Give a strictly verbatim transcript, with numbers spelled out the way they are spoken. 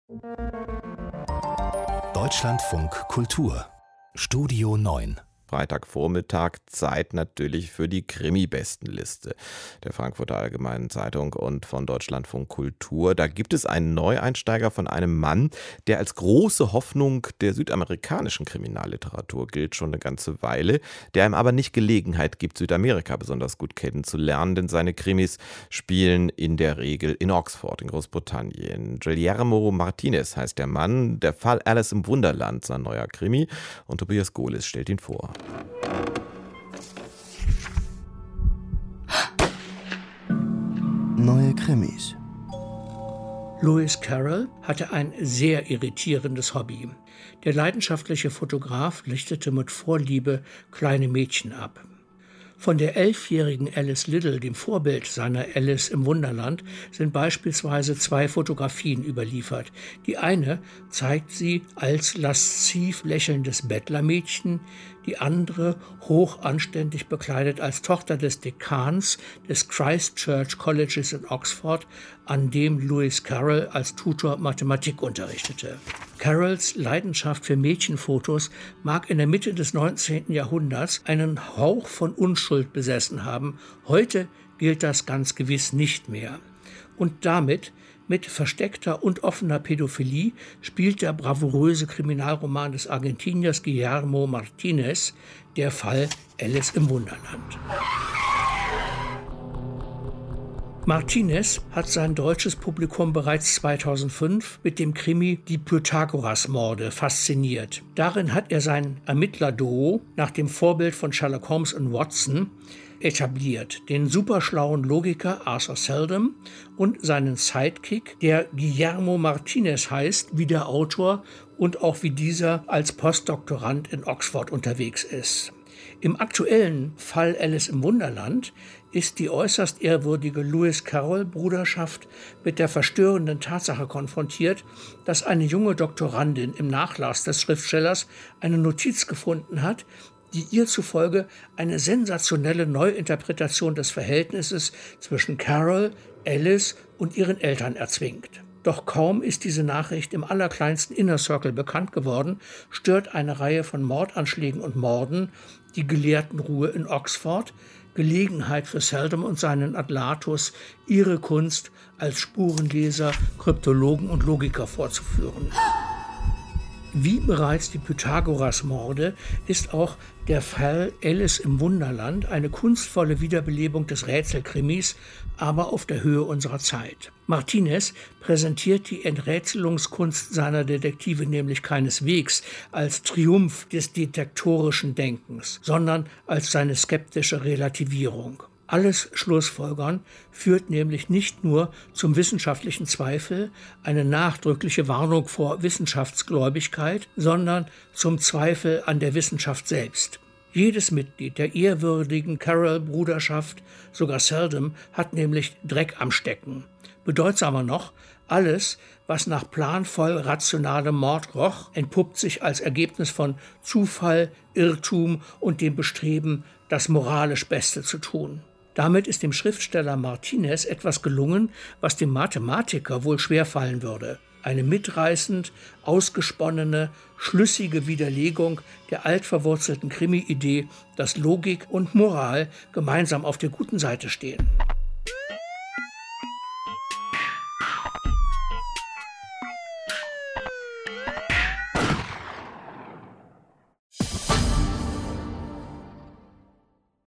Deutschlandfunk Kultur Studio neun. Freitagvormittag, Zeit natürlich für die Krimi-Bestenliste der Frankfurter Allgemeinen Zeitung und von Deutschlandfunk Kultur. Da gibt es einen Neueinsteiger von einem Mann, der als große Hoffnung der südamerikanischen Kriminalliteratur gilt, schon eine ganze Weile, der ihm aber nicht Gelegenheit gibt, Südamerika besonders gut kennenzulernen, denn seine Krimis spielen in der Regel in Oxford, in Großbritannien. Guillermo Martínez heißt der Mann, der Fall Alice im Wunderland, sein neuer Krimi, und Tobias Gohlis stellt ihn vor. Neue Krimis. Lewis Carroll hatte ein sehr irritierendes Hobby. Der leidenschaftliche Fotograf lichtete mit Vorliebe kleine Mädchen ab. Von der elfjährigen Alice Liddell, dem Vorbild seiner Alice im Wunderland, sind beispielsweise zwei Fotografien überliefert. Die eine zeigt sie als lasziv lächelndes Bettlermädchen, die andere hoch anständig bekleidet als Tochter des Dekans des Christ Church Colleges in Oxford, an dem Lewis Carroll als Tutor Mathematik unterrichtete. Carrolls Leidenschaft für Mädchenfotos mag in der Mitte des neunzehnten Jahrhunderts einen Hauch von Unschuld besessen haben. Heute gilt das ganz gewiss nicht mehr. Und damit, mit versteckter und offener Pädophilie, spielt der bravouröse Kriminalroman des Argentiniers Guillermo Martínez, der Fall Alice im Wunderland. Martínez hat sein deutsches Publikum bereits zweitausendfünf mit dem Krimi Die Pythagoras-Morde fasziniert. Darin hat er sein Ermittler-Duo nach dem Vorbild von Sherlock Holmes und Watson etabliert, den superschlauen Logiker Arthur Seldom und seinen Sidekick, der Guillermo Martínez heißt, wie der Autor und auch wie dieser als Postdoktorand in Oxford unterwegs ist. Im aktuellen Fall Alice im Wunderland ist die äußerst ehrwürdige Lewis Carroll-Bruderschaft mit der verstörenden Tatsache konfrontiert, dass eine junge Doktorandin im Nachlass des Schriftstellers eine Notiz gefunden hat, die ihr zufolge eine sensationelle Neuinterpretation des Verhältnisses zwischen Carroll, Alice und ihren Eltern erzwingt. Doch kaum ist diese Nachricht im allerkleinsten Inner Circle bekannt geworden, stört eine Reihe von Mordanschlägen und Morden die Gelehrtenruhe in Oxford, Gelegenheit für Seldom und seinen Adlatus, ihre Kunst als Spurenleser, Kryptologen und Logiker vorzuführen. Wie bereits die Pythagoras-Morde ist auch der Fall Alice im Wunderland eine kunstvolle Wiederbelebung des Rätselkrimis, aber auf der Höhe unserer Zeit. Martínez präsentiert die Enträtselungskunst seiner Detektive nämlich keineswegs als Triumph des detektorischen Denkens, sondern als seine skeptische Relativierung. Alles Schlussfolgern führt nämlich nicht nur zum wissenschaftlichen Zweifel, eine nachdrückliche Warnung vor Wissenschaftsgläubigkeit, sondern zum Zweifel an der Wissenschaft selbst. Jedes Mitglied der ehrwürdigen Carroll-Bruderschaft, sogar Seldom, hat nämlich Dreck am Stecken. Bedeutsamer noch, alles, was nach planvoll rationalem Mord roch, entpuppt sich als Ergebnis von Zufall, Irrtum und dem Bestreben, das moralisch Beste zu tun. Damit ist dem Schriftsteller Martínez etwas gelungen, was dem Mathematiker wohl schwerfallen würde. Eine mitreißend, ausgesponnene, schlüssige Widerlegung der altverwurzelten Krimi-Idee, dass Logik und Moral gemeinsam auf der guten Seite stehen.